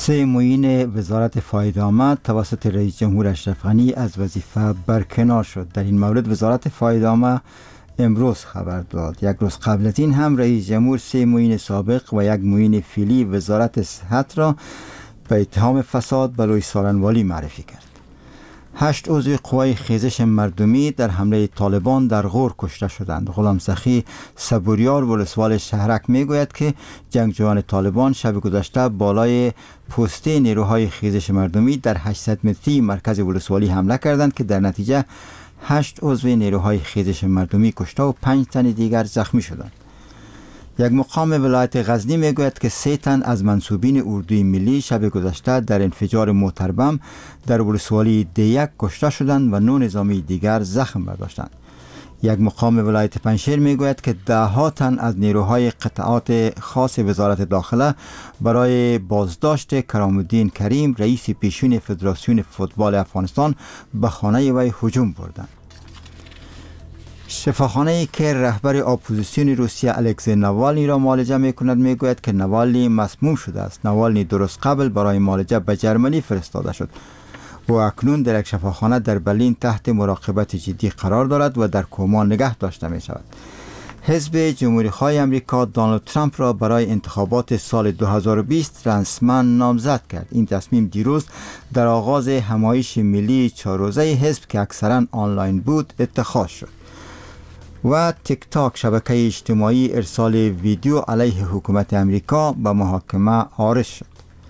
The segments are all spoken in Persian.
3 معین وزارت فایده آمد توسط رئیس جمهور اشرف غنی از وظیفه برکنار شد. در این مورد وزارت فایده آمد امروز خبر داد. یک روز قبل از این هم رئیس جمهور 3 معین سابق و یک معین فعلی وزارت صحت را به اتهام فساد به لوی سالنوالی معرفی کرد. 8 عضو قوای خیزش مردمی در حمله طالبان در غور کشته شدند. غلام سخی صبوریار ولسوال شهرک میگوید که جنگجویان طالبان شب گذشته بالای پسته نیروهای خیزش مردمی در 800 متری مرکز ولسوالی حمله کردند که در نتیجه 8 عضو نیروهای خیزش مردمی کشته و 5 تن دیگر زخمی شدند. یک مقام ولایت غزنی میگوید که 3 تن از منسوبین اردوی ملی شب گذشته در انفجار موتر بم در ولسوالی دیک کشته شدند و 9 نظامی دیگر زخم برداشتند. یک مقام ولایت پنجشیر میگوید که 10 تن از نیروهای قطعات خاص وزارت داخله برای بازداشت کرامالدین کریم رئیس پیشین فدراسیون فوتبال افغانستان به خانه وی هجوم بردند. شفاخانه‌ای که رهبر اپوزیسیون روسیه الکسی ناوالنی را معالجه می‌کند میگوید که ناوالنی مسموم شده است. ناوالنی درست قبل برای معالجه به جرمنی فرستاده شد. او اکنون در یک شفاخانه در برلین تحت مراقبت جدی قرار دارد و در کما نگه داشته می‌شود. حزب جمهوری‌خواه امریکا دونالد ترامپ را برای انتخابات سال 2020 رسما نامزد کرد. این تصمیم دیروز در آغاز همایش ملی 4 روزه حزب که اکثرا آنلاین بود اتخاذ شد. و تیک تاک شبکه اجتماعی ارسال ویدیو علیه حکومت امریکا به محاکمه عارض شد.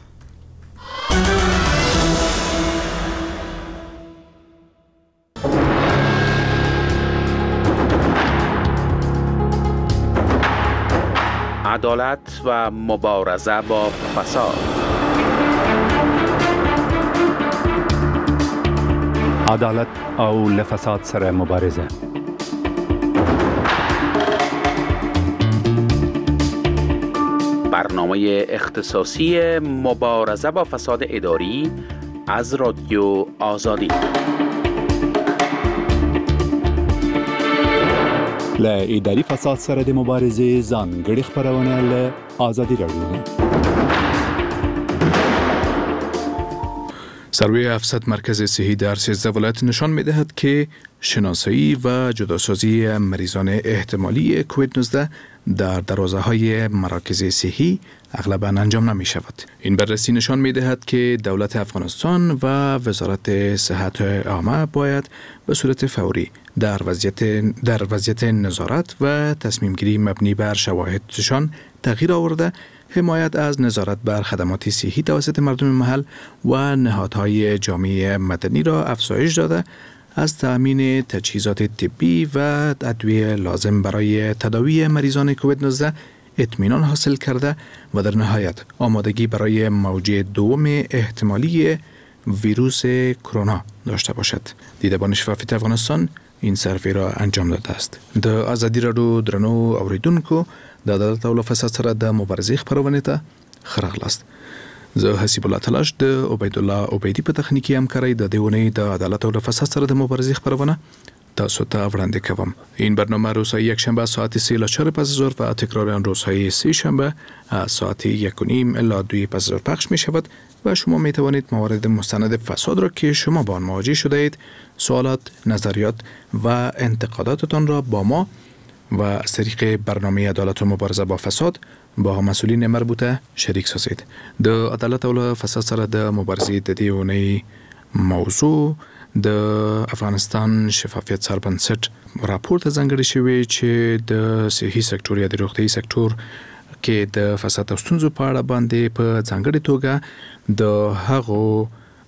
عدالت و مبارزه با فساد. عدالت او لفساد سره مبارزه. برنامه اختصاصی مبارزه با فساد اداری از رادیو آزادی. ل اداری فساد سره د مبارزه ځانګړي خبرونه ل آزادی رادیو. سروی 700 مرکز صحی در 13 ولایت نشان می‌دهد که شناسایی و جداسازی مریضان احتمالی کووید 19 در دروازه‌های مراکز صحی اغلباً انجام نمی شود. این بررسی نشان می دهد که دولت افغانستان و وزارت صحت عامه باید به صورت فوری در وضعیت نظارت و تصمیم گیری مبنی بر شواهدشان تغییر آورده، حمایت از نظارت بر خدمات صحی توسط مردم محل و نهادهای جامعه مدنی را افزایش داده، از تأمین تجهیزات طبی و ادویه لازم برای تداوی مریضان کووید 19 اطمینان حاصل کرده و در نهایت آمادگی برای موج دوم احتمالی ویروس کرونا داشته باشد. دیدبان شفافیت افغانستان این سروی را انجام داده است. د آزادی رادیو درنو اوریدونکو د عدالت او فساد سره د مبارزې خبرونه ته خراغلاست. زه حسیب الله تلاش د عبید الله عبیدی په تخنیکی همکاری د دیونی د عدالت او فساد سره د مبارزې خبرونه تاسو ته وړاندې کوم. این برنامه روزهای یکشنبه ساعت 3 الی 4 پس از ظهر و تکرار آن روزهای سه شنبه از ساعت 1:30 الی 2 پس از ظهر پخش می شود و شما می توانید موارد مستند فساد را که شما با آن مواجه شده اید، سوالات، نظریات و انتقاداتتان را با ما و از طریق برنامه عدالت و مبارزه با فساد با مسئولین مربوطه شریک سازید. د عدالت او فساد سره د مبارزې د دیونی موضوع د افغانستان شفافیت سربنسټ راپور ته ځانګړی شوی چې د صحي سکتور یا د روغتي سکتور کې د فساد او ستونزو په اړه باندې په ځانګړي توګه د هغو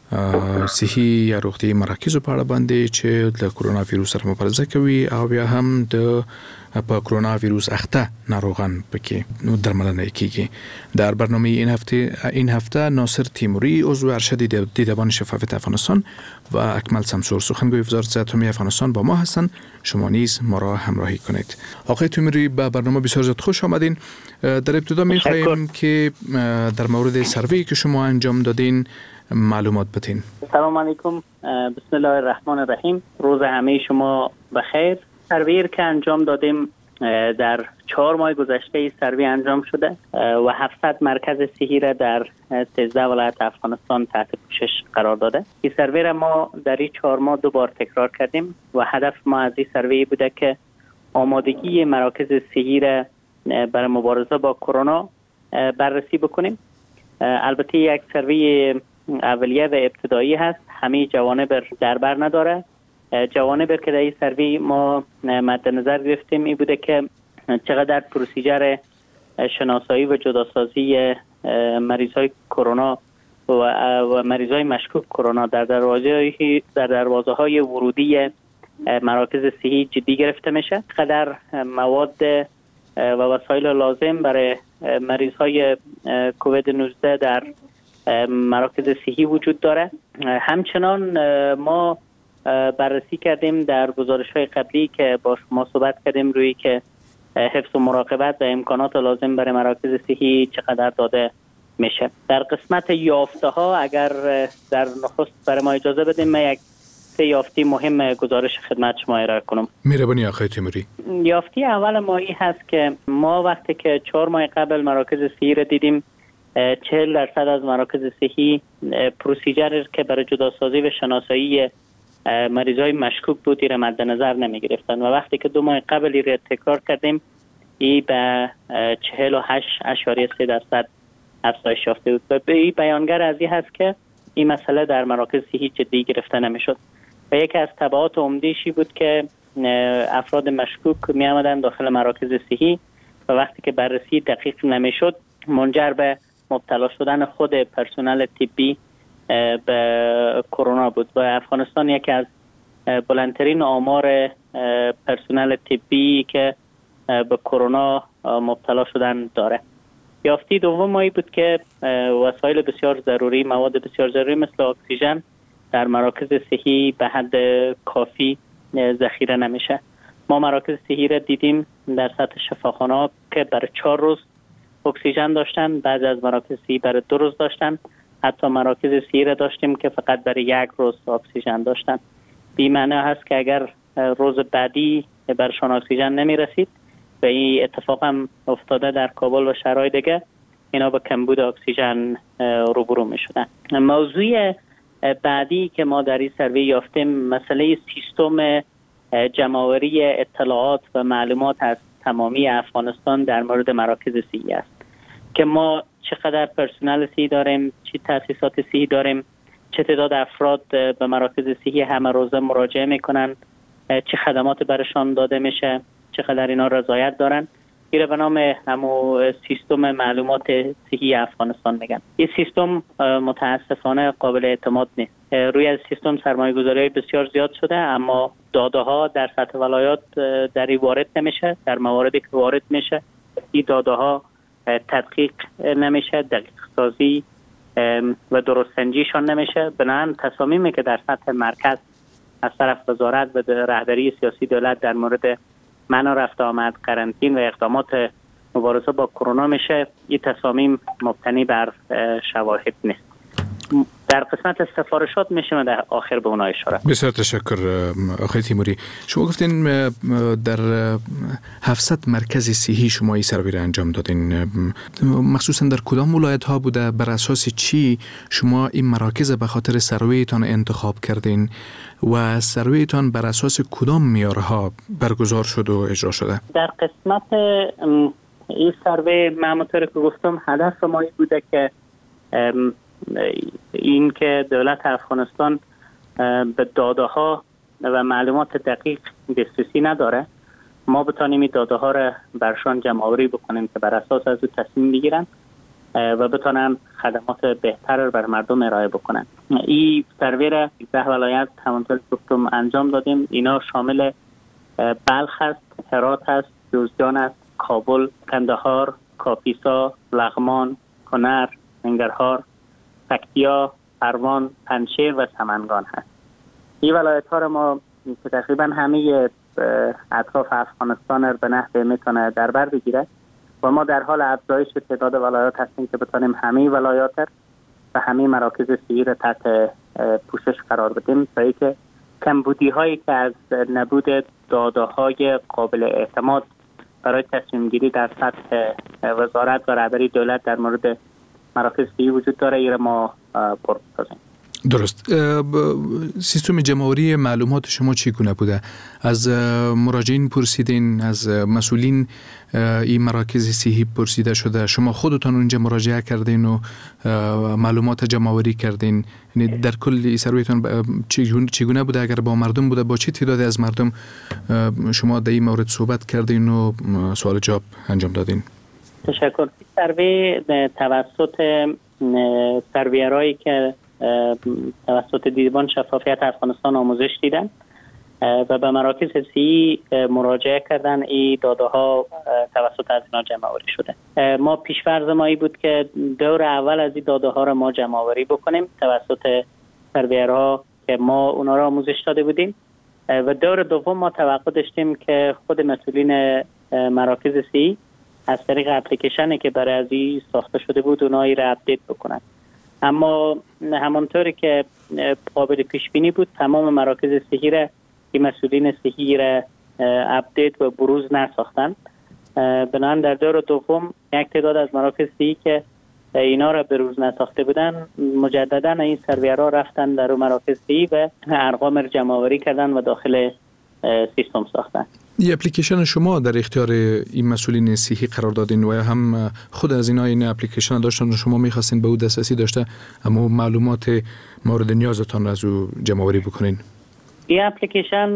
صحي یا روغتي مراکزو په اړه باندې چې د کرونا ویروس سره مبارزه کوي او بیا هم د په کرونا ویروس اخته ناروغان پکې درملنه کیږي. در برنامه این هفته ناصر تیموری عضو ارشد دیدبان شفافیت افغانستان و اکمل سمسور سخنگوی وزارت صحت عمومی افغانستان با ما هستند. شما نیز ما را همراهی کنید. آقای تیموری به برنامه بسیار زیاد خوش آمدین. در ابتدا می‌خوایم که در مورد سروی که شما انجام دادین معلومات بدین. سلام علیکم، بسم الله الرحمن الرحیم. روز همه شما بخیر. سروی که انجام دادیم در 4 ماه گذشته این سروی انجام شده و 700 مرکز صحی را در 13 ولایت افغانستان تحت پوشش قرار داده. این سروی را ما در این 4 ماه 2 بار تکرار کردیم و هدف ما از این سروی بوده که آمادگی مراکز صحی را برای مبارزه با کرونا بررسی بکنیم. البته یک سروی اولیه و ابتدایی هست، همه جوانب در بر نداره. جوانب که در این سروی ما مد نظر گرفتیم این بوده که چقدر پروسیجر شناسایی و جداسازی مریضای کرونا و مریضای مشکوک کرونا در دروازه های ورودی مراکز صحی جدی گرفته میشه، چقدر مواد و وسایل لازم برای مریض های کووید 19 در مراکز صحی وجود داره. همچنان ما بررسی کردیم در گزارش‌های قبلی که با شما صحبت کردیم روی که حفظ و مراقبت و امکانات لازم برای مراکز صحی چقدر داده میشه. در قسمت یافته ها اگر در نخست برای ما اجازه بدیم من یک 3 یافته مهم گزارش خدمت شما ارائه کنم. مهربانی آقای تیموری. یافته اول ما این هست که ما وقتی که 4 ماه قبل مراکز صحی را دیدیم 40% از مراکز صحی پروسیجر که برای جداسازی و شناسایی مریضای مشکوک بود را مد نظر نمی گرفتن و وقتی که 2 ماه قبل را تکرار کردیم این به 48.3% افزایش یافته بود و این بیانگر از این هست که این مسئله در مراکز صحی جدی گرفته نمیشد و یکی از تبعات عمده‌ای بود که افراد مشکوک می آمدن داخل مراکز صحی و وقتی که بررسی دقیق نمیشد منجر به مبتلا شدن خود پرسنل طبی به کرونا بود و افغانستان یکی از بلندترین آمار پرسنل طبی که به کرونا مبتلا شدن داره. یافته دوم مایی بود که وسایل بسیار ضروری، مواد بسیار ضروری مثل اکسیژن در مراکز صحی به حد کافی ذخیره نمیشه. ما مراکز صحی را دیدیم در سطح شفاخانه که برای 4 روز اکسیژن داشتن، بعضی از مراکز صحی برای 2 روز داشتن، حتی مراکز صحی را داشتیم که فقط برای 1 روز اکسیژن داشتن. این معنی هست که اگر روز بعدی برشان اکسیژن نمی رسید و این اتفاق هم افتاده در کابل و شهرهای دیگه، اینا با کمبود اکسیژن روبرو می شدن. موضوع بعدی که ما در این سروی یافتیم مسئله سیستم جمع‌آوری اطلاعات و معلومات از تمامی افغانستان در مورد مراکز صحی است که ما چقدر پرسنل صحی داریم، چه تأسیسات صحی داریم، چه تعداد افراد به مراکز صحی همه روزه مراجعه میکنن، چه خدمات برشان داده میشه، چقدر اینا رضایت دارن. این به نام همو سیستم معلومات صحی افغانستان میگن. این سیستم متاسفانه قابل اعتماد نیست. روی از سیستم سرمایه‌گذاری بسیار زیاد شده اما داده ها در سطح ولایات در این وارد نمیشه. در مواردی که وارد میشه این داده ها تدقیق نمیشه، دقیق سازی و درست سنجیشان نمیشه. بنابراین تصامیمی که در سطح مرکز از طرف وزارت و رهبری سیاسی دولت در مورد منع رفت آمد، قرنطین و اقدامات مبارزه با کرونا میشه، این تصامیم مبتنی بر شواهد نیست. در قسمت سفارشات میشه در آخر به اونها اشاره. بسیار تشکر آقای تیموری. شما گفتین در 700 مرکز صحی شما این سروی را انجام دادین، مخصوصا در کدام ولایت ها بوده؟ بر اساس چی شما این مراکز به خاطر سرویتان انتخاب کردین و سرویتان بر اساس کدام معیارها برگزار شد و اجرا شده؟ در قسمت این سروی همونطور که گفتم هدف ما این بوده که این که دولت افغانستان به داده ها و معلومات دقیق دسترسی نداره، ما بتانیم این داده ها را برشان جمع آوری بکنیم که بر اساس از او تصمیم بگیرن و بتانن خدمات بهتر را بر مردم ارائه بکنن. این سروی را 10 ولایت همونطور که گفتم انجام دادیم. اینا شامل بلخ است، هرات است، جوزجان است، کابل، کندهار، کاپیسا، لغمان، کنر، ننگرهار، پکتیا، پروان، پنجشیر و سمنگان هست. این ولایت ها را ما که تقریبا همه اطراف افغانستان را به نحوی میتونه در بر بگیره و ما در حال افزایش تعداد ولایات هستیم که بتونیم همه ولایات و همه مراکز صحی را تحت پوشش قرار بدیم تا اینکه کمبودی هایی که از نبود داده های قابل اعتماد برای تصمیم گیری در سطح وزارت و رهبری دولت در مورد مراکز صحی وجود داره. ایره ما پرسازیم. درست. سیستم جمع‌آوری معلومات شما چگونه بوده؟ از مراجعین پرسیدین، از مسئولین این مراکز صحی پرسیده شده، شما خودتان اونجا مراجعه کردین و معلومات جمع‌آوری کردین؟ یعنی در کل سرویتون چگونه بوده؟ اگر با مردم بوده، با چه تعدادی از مردم شما در این مورد صحبت کردین و سوال جواب انجام دادین؟ تشکر. سروی توسط سرویرایی که توسط دیوان شفافیت افغانستان آموزش دیدن و به مراکز صحی مراجعه کردن، این داده ها توسط از اینا جمع آوری شده. ما پیش‌فرض ما این بود که دور اول از این داده ها را ما جمع آوری بکنیم توسط سرویرها که ما اونا را آموزش داده بودیم، و دور دوم ما توقع داشتیم که خود مسئولین مراکز صحی از طریق اپلیکیشنی که برای از این ساخته شده بود اونایی را اپدیت بکنن. اما همانطوری که قابل پیش بینی بود تمام مراکز صحی را این مسئولین صحی را اپدیت و بروز نساختن. بنابراین در دور دوم یک تعداد از مراکز صحی که اینا را بروز نساخته بودن مجددا این سرویرها رفتن در مراکز صحی و ارقام را جمع آوری کردن و داخل سیستم ساختن. این اپلیکیشن شما در اختیار این مسئولین صحی قرار دادین و هم خود از اینا این اپلیکیشن داشتن و شما می‌خواستین به او دسترسی داشته اما معلومات مورد نیازتان از او جمع آوری بکنین؟ این اپلیکیشن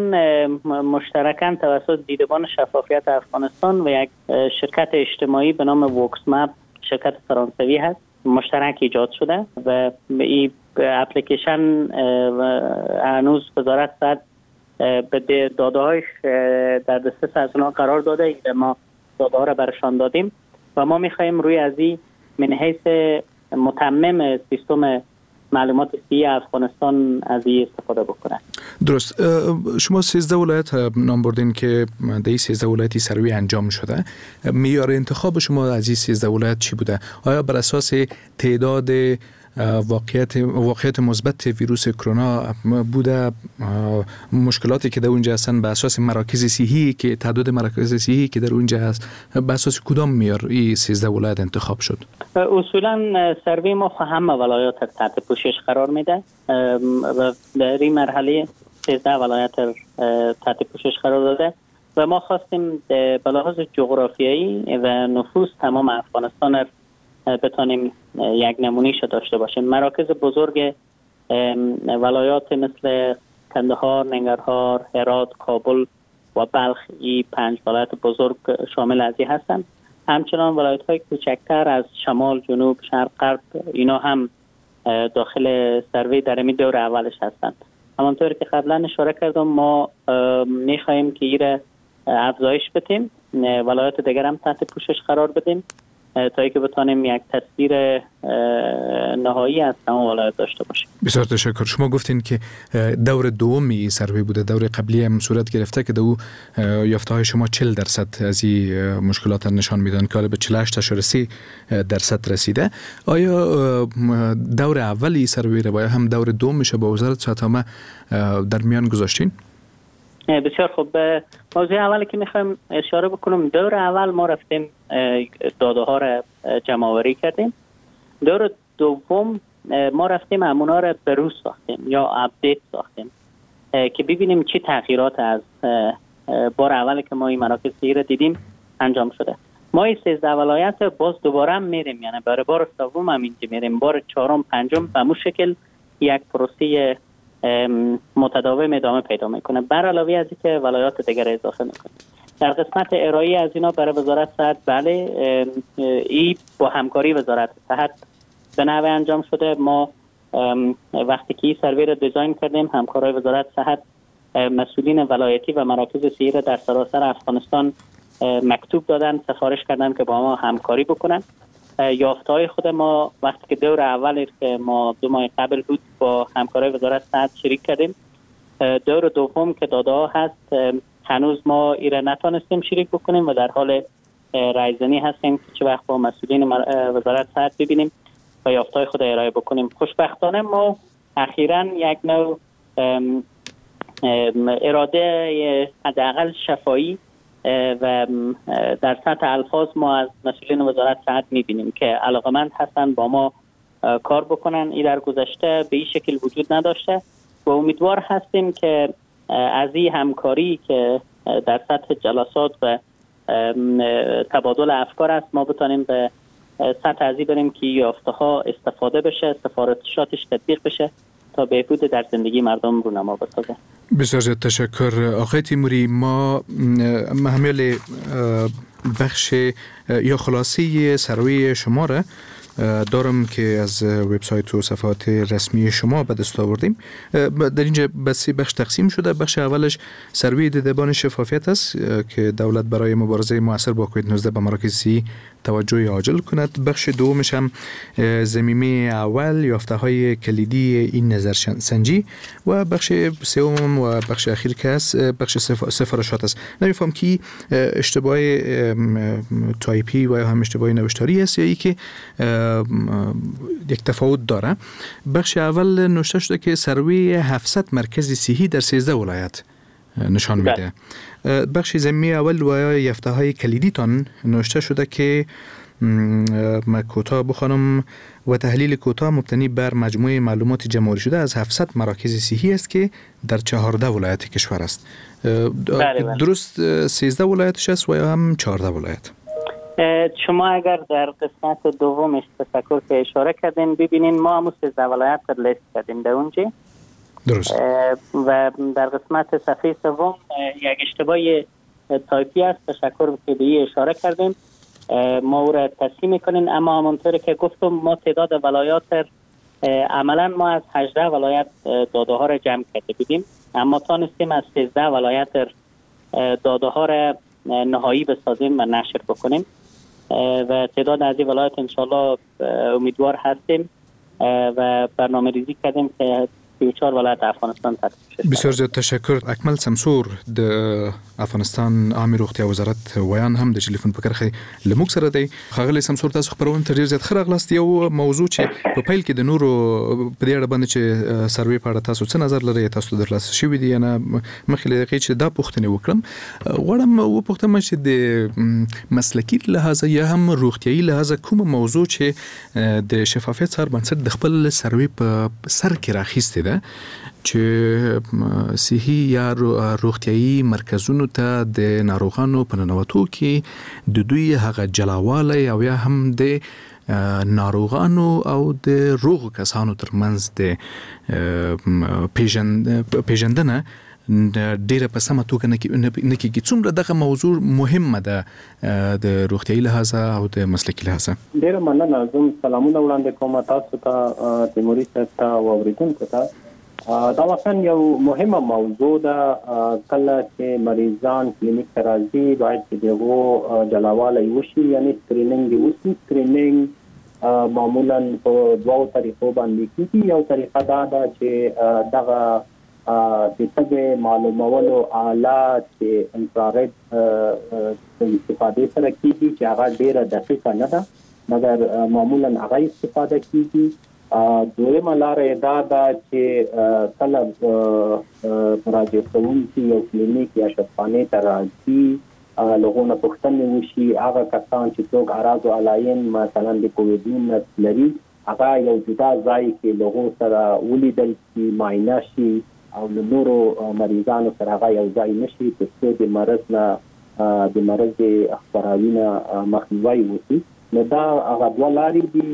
مشترکاً توسط دیدبان شفافیت افغانستان و یک شرکت اجتماعی به نام وکس مپ، شرکت فرانسوی هست، مشترک ایجاد شده و این اپلیکیشن هنوز وزارت صحت به داده هایش در دسترس از اونا قرار داده. ما داده ها را برشان دادیم و ما میخواییم روی از این من حیث متمم سیستم معلومات صحی افغانستان از این استفاده بکنه. درست. شما 13 ولایت نام بردین که در این 13 ولایتی سروی انجام شده. معیار انتخاب شما از این 13 ولایت چی بوده؟ آیا بر اساس تعداد واقعیت مثبت ویروس کرونا بوده؟ مشکلاتی که در اونجا هستن به اساس مراکز صحی که تعداد مراکز صحی که در اونجا هست به اساس کدام معیار این 13 ولایت انتخاب شد؟ اصولا سروی ما همه ولایات تحت پوشش قرار میده و در این مرحله 13 ولایت تحت پوشش قرار داده و ما خواستیم به لحاظ جغرافیایی و نفوس تمام افغانستان بتانیم یک نمونه‌اش داشته باشیم. مراکز بزرگ ولایات مثل کندهار، ننگرهار، هرات، کابل و بلخ، این 5 ولایت بزرگ شامل از این هستند. همچنان ولایت‌های کوچکتر از شمال، جنوب، شرق، غرب اینا هم داخل سروی در این دور اولش هستند. همانطور که قبلا اشاره کردم ما می‌خوایم که این افزایش بدیم، ولایات دیگر هم تحت پوشش قرار بدیم تا اینکه بتونیم یک تصویر نهایی از تمام ولایت داشته باشیم. بسیار تشکر. شما گفتین که دور دومی سروی بوده، دور قبلی هم صورت گرفته که دو یافته‌های شما 40% از این مشکلات نشان میدن که حالا به 48.3% رسیده. آیا دور اولی سروی رو هم دور دومش با وزارت صحت عامه در میان گذاشتین؟ بسیار خوب. موضوع اولی که میخوایم اشاره بکنم، دور اول ما رفتیم داده ها را جمع آوری کردیم. دور دوم ما رفتیم همونا را بروز ساختیم یا اپدیت ساختیم که ببینیم چی تغییرات از بار اولی که ما این مراکز صحی را دیدیم انجام شده. ما این 13 ولایت باز دوباره هم میریم، یعنی برای بار سوم هم اینجا میریم، بار چهارم، پنجم به همون شکل یک پروسه متداوم ادامه پیدا میکنه، بر علاوه از اینکه ولایات دیگر اضافه میکنه. در قسمت ارائه از اینا برای وزارت صحت، بله این با همکاری وزارت صحت به نحوه انجام شده. ما وقتی که این سروی را دیزاین کردیم، همکارای وزارت صحت مسئولین ولایتی و مراکز صحی را در سراسر افغانستان مکتوب دادن، سفارش کردن که با ما همکاری بکنن. یافته‌های خود ما وقتی که دور اول که ما 2 ماه قبل بود با همکارای وزارت صحت شریک کردیم، دور دوم که داده ها هست هنوز ما ایره نتونستیم شریک بکنیم و در حال رایزنی هستیم که چه وقت با مسئولین وزارت صحت ببینیم و یافته‌های خود ارائه بکنیم. خوشبختانه ما اخیراً یک نوع اراده حداقل شفایی و در سطح الفاظ ما از مسئولین وزارت صحت میبینیم که علاقمند هستن با ما کار بکنن. این در گذشته به این شکل وجود نداشته و امیدوار هستیم که از این همکاری که در سطح جلسات و تبادل افکار است ما بتانیم به سطح ازی بریم که یافته ها استفاده بشه، سفارشاتش تطبیق بشه تا بهبود در زندگی مردم رونما بسازه. بسیار زیاد تشکر آقای تیموری. ما محمل بخش یا خلاصه سروی شما را دارم که از وبسایت و صفحات رسمی شما به دست آوردیم. در اینجا به 3 بخش تقسیم شده. بخش اولش سروی دیدبان شفافیت است که دولت برای مبارزه مؤثر با کووید 19 به مراکز صحی توجه عاجل کند. بخش دومش هم ضمیمه اول یافته های کلیدی این نظرسنجی و بخش سوم و بخش اخیر که است بخش سفارشات است. نمیفهم که اشتباه تایپی و هم اشتباه نوشتاری است یا ای که یک تفاوت داره. بخش اول نوشته شده که سروی 700 مرکز صحی در 13 ولایت نشان میده. بخش ضمیمه اول و یافته های کلیدی تان نوشته شده که کوتاه بخوانم و تحلیل کوتاه مبتنی بر مجموعه معلومات جمع‌آوری شده از 700 مراکز صحی است که در 14 ولایت کشور است. درست 13 ولایتش است و یا هم 14 ولایت؟ شما اگر در قسمت دومش تفکر که اشاره کردین ببینین ما هم 13 ولایت رو لیست کردیم در اونجا. درست. و در قسمت صفحه سوم یک اشتباه تایپی است، تشکر که به این اشاره کردیم، ما او را تصحیح میکنیم. اما همونطور که گفتم ما تعداد ولایات عملا ما از 18 ولایت داده ها را جمع کرده بودیم، اما تانستیم از 13 ولایت داده ها را نهایی بسازیم و نشر بکنیم و تعداد از این ولایت انشالله امیدوار هستیم و برنامه ریزی کردیم که 34 ولایت افغانستان تطبیق. بسیار زیاد تشکر. اکمل سمسور د افغانستان عامه روغتیا وزارت ویان هم د ټلیفون په کرخه لموږ سره دی. ښاغلی سمسور تاسو خبرونه ته ډیر زیات ښه راغلاست. یو موضوع چې په پیل کې د نورو په دې اړه باندې چې سروې په اړه تاسو څه نظر لرئ، تاسو درلاسه شوي دي یا نه؟ مخکې له هغې چې دا پوښتنې وکړم غواړم وپوښتم چې د مسلکي لحاظه یا هم روغتیایي لحاظه کومه موضوع چې د شفافیت څار بنسټ د خپل سروې په سر کې راخیستې ده چې صحي یا روغتیایي مرکزونو ته د ناروغانو په ننوتو کې د دوی هغه جلاوالی او یا هم د ناروغانو او د روغو کسانو ترمنځ د پیژندنه ډیره په سمه توګه نه کېږي. څومره دغه موضوع مهمه ده د روغتیایي لحاظه او د مسلکي لحاظه؟ ډیره مننه. زه سلامونه وړاندې کوم تاسو ته، تیموري صاحب ته او اورېدونکو ته. دا واقعا یو مهمه موضوع ده. کله چې مریضان کلینیک ته راځي باید چې دغه جلاوالی وشي، یعنی سکرینینګ وشي. سکرینینګ معمولا په دوه طریقو باندې کیږي. یو طریقه دا ده چې دغه د تګ معلومولو آلات چې انفرارید استفاده سره کیږي چې هغه ډیره دقیقه نه ده، مګر معمولا هغه استفاده کیږي. دویمه لاره دا ده چې کله مراجعه کوونکي یو کلینیک یا شفاخانې ته راځي لغونه پوښتنې وشي، هغه کسان چې څوک اعراض او علایم مثلا د کووید 19 لري هغه یو جدا ځای کې لغو سره ولیدل شي، معاینه شي او له نورو مریضانو سره هغه یو ځای نشي ترڅو د مرض نه د مرض خپراوي نه مخنیوی وشي. نو دا هغه دوه لارې دي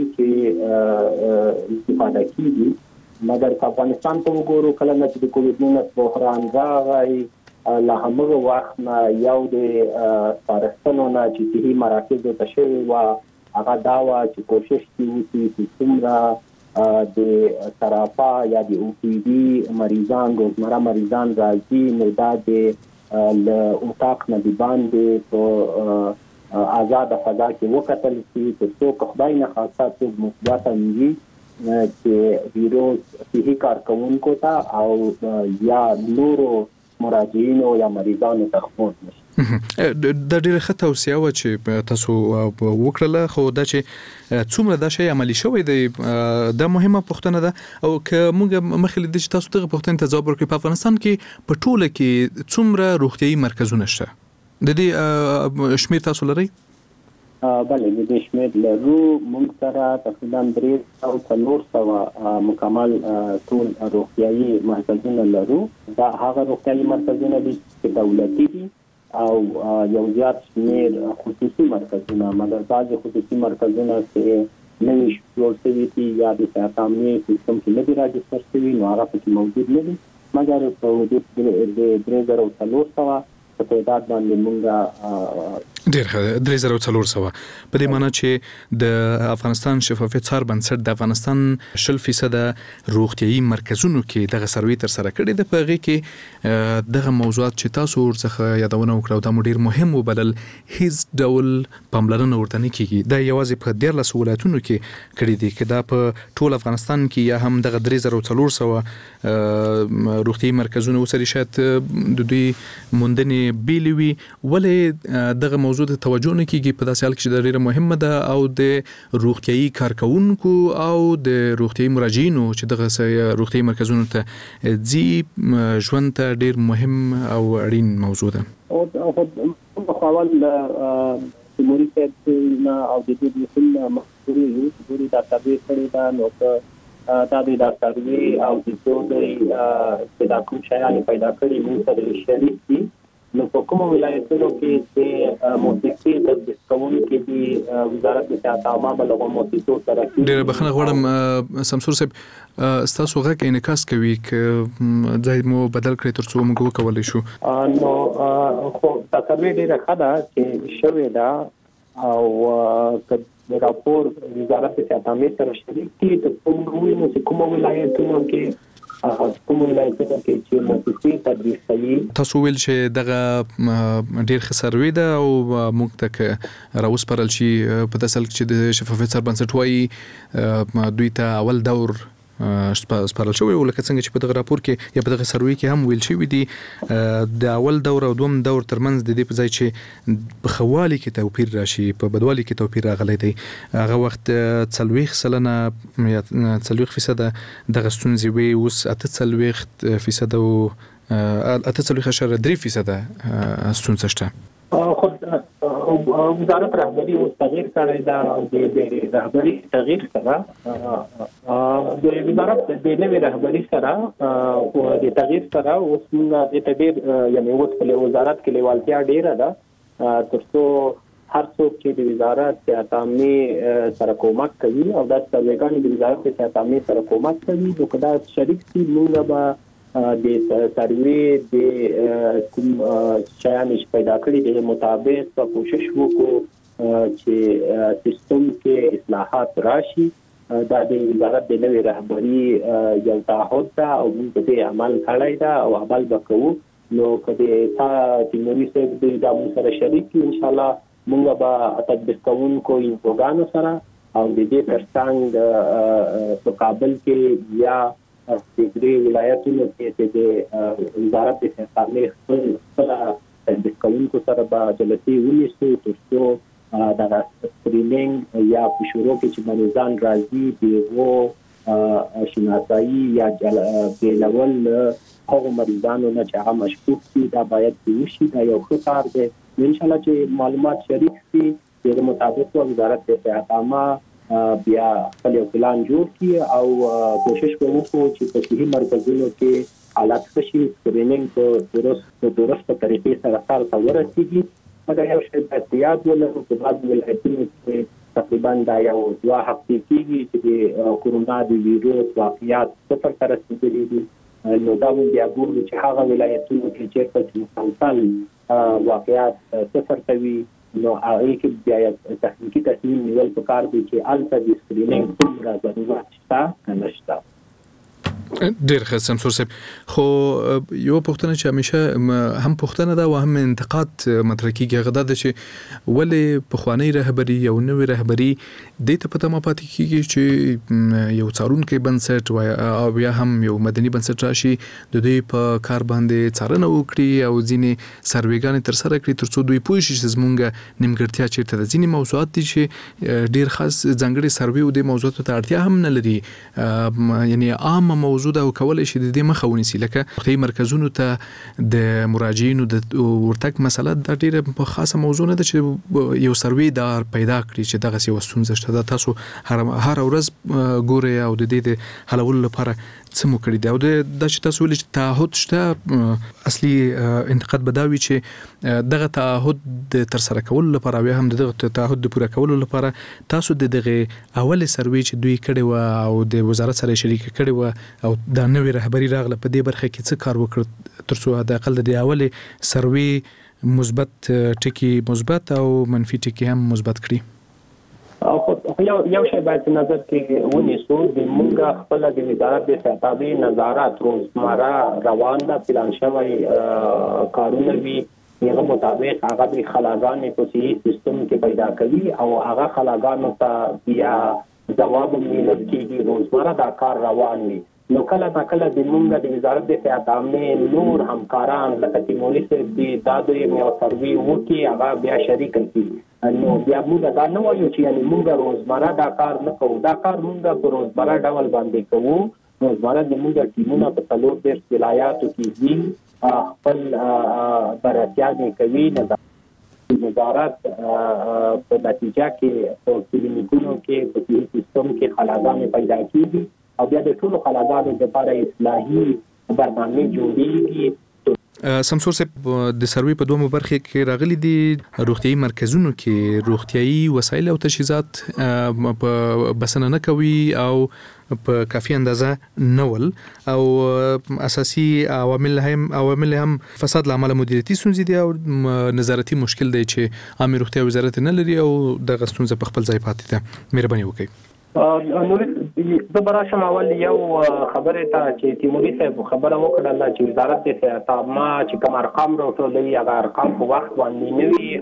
چې استفاده کیږي. مګر په افغانستان ته وګورو کله چې د کووید 19 بحران راغی له همغه وخت نه یو د سپارښتنو نه چې صحي مراکزو ته شوې وه هغه دا وه چې کوشش وکړي چې څومره د سراپا یا د او پی ډي مریضان روزمره مریضان راځي نو دا د اتاق نه د باندې په آزاد فضا کې وکتل شي ترڅو که خدای نه خاصه څوک مثبت وي چې ویروس صحي کارکوونکو ته او یا نورو مراجعینو یا مریضانو ته خپور نشي. دا ډیره ښه توصیه وه چې تاسو وکړله، خو دا چې څومره دا شی عملي شوی دی دا مهمه پوښتنه ده. او که موږ مخکې له دې چې تاسو دغه پوښتنې ته ځواب ورکړئ، په افغانستان کې په ټوله کې څومره روغتیایي مرکزونه شته؟ د دې شمیر تاسو لرئ؟ بله د دې شمیر لرو. موږ سره تقریبا 300 مکمل ټول روغتیايي مرکزونه لرو. دا هغه روغتیايي مرکزونه دي چې دولتي دي او یو زیات شمیر خصوصي مرکزونه، مګر بعضې خصوصي مرکزونه چې نوي جوړ شوي دي یا د صحت عامې سیستم کې نه دي راجستر شوي، نو هغه پکې موجود نه دي. مګر په حدود د 3400 په تعداد باندې مونږ ډېر ښه 3400 په دې معنی چې د افغانستان شفافیت څار بنسټ د افغانستان 0% روغتیايي مرکزونو کې دغه سروې تر سره کړې ده. په هغې کې دغه موضوعات چې تاسو ورڅخه یادونه وکړه او دا مو ډېر مهم وبلل، هیڅ ډول پاملرنه ورته نه کېږي. دا یوازې په 14 ولایتونو کې کړي دي، که دا په ټول افغانستان کې یا هم دغه 3400 روغتیايي مرکزونه وسري شاید د دوی موندنې بیلې وي، ولې دغه موضوع ته توجه نه کیږي په داسې حال کې چې دا ډیره مهمه ده او د روغتیايي کارکونکو او د روغتیايي مراجعینو چې دغه روغتیايي مرکزونو ته ځي ژوند ته ډیر مهم او اړین موضوع ده. او په خپل تیموري صاحب او د دې مسله مخوري یو دا تابع کړی دا نو دا د ډاکټري او د دوی چې دا کوم شایان پیدا کړی موږ سره شریک دي. نو په کومو ولایتونو کې چې موسیقي تدریس کوونکي دي وزارت صحت عامه بلغه موسیقي سره ډېر بخښنه غواړم سمسور صاحب، ستاسو غږ انعکاس کوي که ځای مو بدل کړئ تر څو موږ وکولی شو. نو خو تاسو ډېره ښه ده چې شوې ده او راپور وزارت صحت عامه سره شریک دي ته کومو ولایتونو کې تاسو ویل چې دغه ډیر ښه سروې ده او موږ ته راوسپارل شي په داسې حال کې چې د شفافیت سر بنسټ وایي دوی ته اول دور سپارل شوی، ولکه څنګه چې په دغه راپور کې یا په دغه سروې کې هم ویل شوی دي د اول دور او دوم دور ترمنځ د دې په ځای چې په خوالي کې توپیر راشي په بدوالي کې توپیر راغلی دی. هغه وخت 40% یا 40% دغه ستونزې وي، اوس 48% او 48.3% ستونزه شته. خود وزارت رهبری اوس تغییر کړی دا د رهبری تغییر سره د وزارت د نوې رهبری سره او د تغییر سره اوس موږ د تغییر یعنی اوس په وزارت کې لیوالتیا ډیره ده ترڅو هر څوک چې د وزارت صحت عامه سره کومک کوي او د سروېګانو د وزارت صحت عامه سره کومک کوي نو کدا شریک سي موږ به د سروې د کوم شایان چې پیدا کړی د مطابق په کوشش وکړو چې سیستم کې اصلاحات راشي. دا د وزارت د نوې رهبری یو تعهد ده او موږ په عمل کړی ده او عمل وکړو. نو کله چې تیموري صاحب د دامو سره شریک دي ان شاء الله موږ به تطبیق کوونکو انفوګانو سره او د دې ترڅنګ په کابل کې یا د دې ولایتونو کې د وزارت صحت عامه خپل تطبیق کوونکو سره به جلسې ونیسو ترڅو د سکرینینګ یا په شروع کې چې مریضان راځي دغه شناسایی یا بیلول هغه مریضانو نه چې هغه مشکوک دي دا باید وشي. دا یو ښه کار دی ان شاء الله چې معلومات شریک شي د مطابق وزارت صحت عامه بیا خپل پلان جوړ کړي او کوشش وکړو چې په صحي مرکزونو کې حالات ښه شي، سکرینینګ په درسته طریقې سره سره ورسیږي. مګر یو شی باید یاد ولرو چې بعض ولایتونو کې تقریبا دا یو 2 هفتې کېږي چې د کورونا د ویروس واقعیات 0 ته رسېدلي دي. نو دا بیا ګورو چې هغه ولایتونو کې چېرته مسلسل واقعیات 0 ته وي نو هغه کې بیا تخنیکی تصمیم نیول پکار دي چې الته د سکرینینګ څومره ضرورت شته نشته. ډېر ښه سمسور صاحب، خو یو پوښتنه چې همیشه هم پوښتنه ده او هم انتقاد مطرح کېږي هغه دا ده چې ولې پخوانی رهبري او نوې رهبري دې ته په تمه پاتې کېږي چې یو څارونکی بنسټ او یا هم یو مدني بنسټ راشي د دوی په کار باندې څارنه وکړي او ځینې سروېګانې ترسره کړي ترڅو دوی پوه شي چې زموږ نیمګړتیا چیرته ده. ځینې موضوعات دي چې ډېر خاص ځانګړي سروې او د موضوعاتو ته اړتیا هم نه لري، یعنی عام موضوع موضوع ده او کولای شي د دې مخه ونیسي لکه روغتیايي مرکزونو ته د مراجعینو د ورتګ مسله د ډیره خاصه موضوع نه ده چې یو سروي دار پیدا کړی چې دغه څه وسونځ شته دا تاسو هر ورځ ګوري او د دې د حلولو لپاره څه مو کړی دی او د چې تاسو ولې تعهد شته اصلي انتقاد بداوي چې دغه تعهد د تر سره کولو لپاره او هم دغه تعهد د پوره کولو لپاره تاسو دغه اول سروي چې دوی کړی و او د وزارت سره شریک کړی و او د نوې رهبری راغله په دې برخه کې څه کار وکړ ترڅو د اقل د اول سروي مثبت ټکی مثبت او منفي ټکی هم مثبت کړي او یو شی باید نظر کې ونیسو د موږ خپل د وزارت د صحتابي نظارت روزمره روان ده پلان شوی کارونه وی هغه مطابق هغه د خلاګانې په صحیح سیستم کې پیدا کوي او هغه خلاګانو ته بیا جواب ملي کېږي روزمره دا کار روان وي نو کله د موږ د وزارت د صحت عامه نور همکاران لکه تیموري صاحب دی دا د یو سروي وکي هغه بیا شریک کړي نو بیا موږ دا نه وایو چې یعنی موږ روزمره دا کار نه کوو دا کار موږ په روزمره ډول باندې کوو روزمره د موږ ټیمونه په څلور دیرش ولایاتو کې دي خپل بررسیانې کوي وزارت په نتیجه کې په کلینیکونو کې په صحي سیستم کې خلاګانې پیدا کیږي او بیا د ټولو خلاګانو لپاره اصلاحي برنامه جوړیږي سمسور صاحب د سروي په دوه برخه کې راغلي دي روغتيايي مرکزونو کې روغتيايي وسایل او تجهیزات په بسنه نه کوي او په کافي اندازه نول او اساسي عوامل هم فساد لامل مدیریتي ستونزې دي او نظارتي مشکل دی چې عامه روغتیا وزارت نه لري او د غستونزه په خپل ځای پاتې ده مهرباني وکړئ نو د براشم اول یو خبره ته چې تیموري صاحب خبره وکړه چې وزارت د صحت عامه چې کوم ارقام راټولوي هغه ارقام په وخت باندې نه وي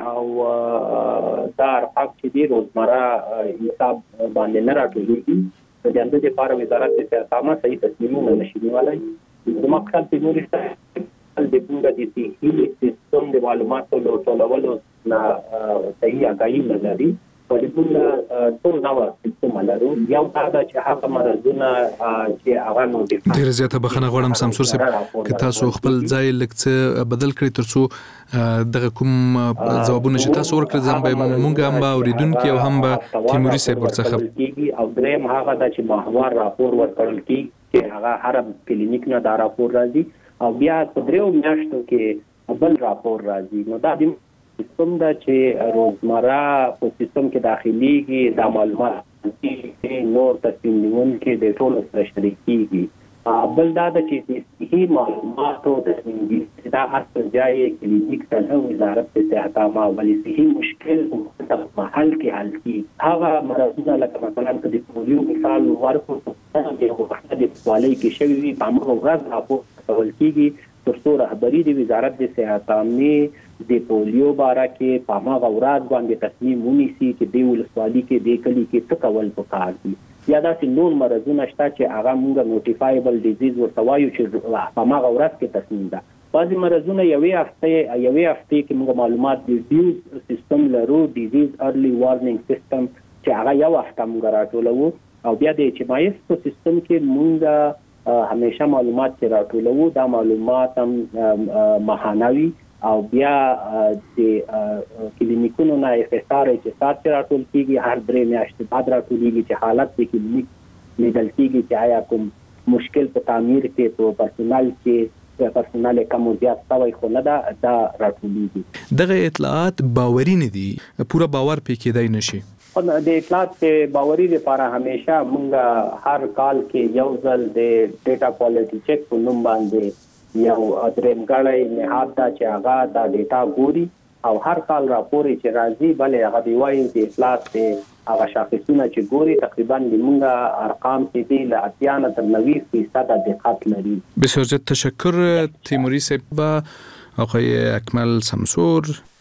او دا ارقام چې دی روزمره حساب باندې نه راټولېږي د دې لپاره وزارت د صحت عامه صحیح تصمیمونه نشي نیولای زموږ خپل تیموري صاحب د پوره د صحي سیستم د معلوماتو راټولولو نه صحیح آگاهي نه لري ولې ټول نو سیستم لرو یو دا چې هغه مرزونه چې هغه نو ډیر زیاته بخنه غواړم سمسور صاحب که تاسو خپل ځای لکه بدل کړئ ترڅو دغه کوم ځوابونه چې تاسو ورکړل ځم به مونږ هم اوریدونکو او هم به تیموري صاحب ورڅخه او دریم هغه دا چې محور راپور ورکړل کی چې هغه هر کلینیک نه دا راپور راځي او بیا په دریو میاشتو کې بل راپور راځي نو دا د سیستم دا چې روزمره په سیستم کې داخليږي د معلومات چې نور تصمیم نیونکي د ټولو سره شریکيږي بل دا چې صحیح معلومات او تصمیم دا اصل ځای کلینیک ته وزارت د صحت عامه ولې صحیح مشکل په محل کې حل کی هغه مرزونه لکه مثلا د پولیو مثال ورکو د وخت د سوالي کې شوی په امر ورځ راپور کول کیږي ترڅو رهبری د وزارت د صحت عامه د پولیو باره کې په هغه ورځ باندې تصمیم ونیسي چې د ولسوالۍ کې د کلی کې څه کول پکار دي یا داسې نور مرزونه شته چې هغه موږ نوټیفایبل ډیزیز ورته وایو چې په هغه ورځ کې تصمیم ده بعضی مرزونه یوې هفته کې موږ معلومات د ډیوز سیستم لرو ډیزیز ارلی وارنینګ سیستم چې هغه یو هفته موږ راټولو او بیا د HMIS په سیستم کې موږ همیشه معلومات چې راټولو دا معلومات هم مهانوي او بیا د کلینیکونو نه FSR چې سات راټول کیږي هر درې میاشتې بعد راټولېږي چې حالت د کلینیک لیدل کیږي چې آیا کوم مشکل په تعمیر کې په پرسونل کم زیات شوی خو نه دا راټولېږي دغه اطلاعات باوري نه دي پورا باور پې کېدای نشي د اطلاعات باوري لپاره همیشه موږ هر کال کې یو ځل د ډیټا کوالټي چیک په نوم باندې یو درېمګړی نهاد دا چې هغه دا ډیټا ګوري او هر کال راپور چې راځي بلې هغه دی وایي د اطلاعات هغه شاخصونه چې ګوري تقریبا موږ ارقام کې دي له 80 نه تر 90% دقت لري. بسیار زیاد تشکر تیموری صاحب. آقای اکمل سمسور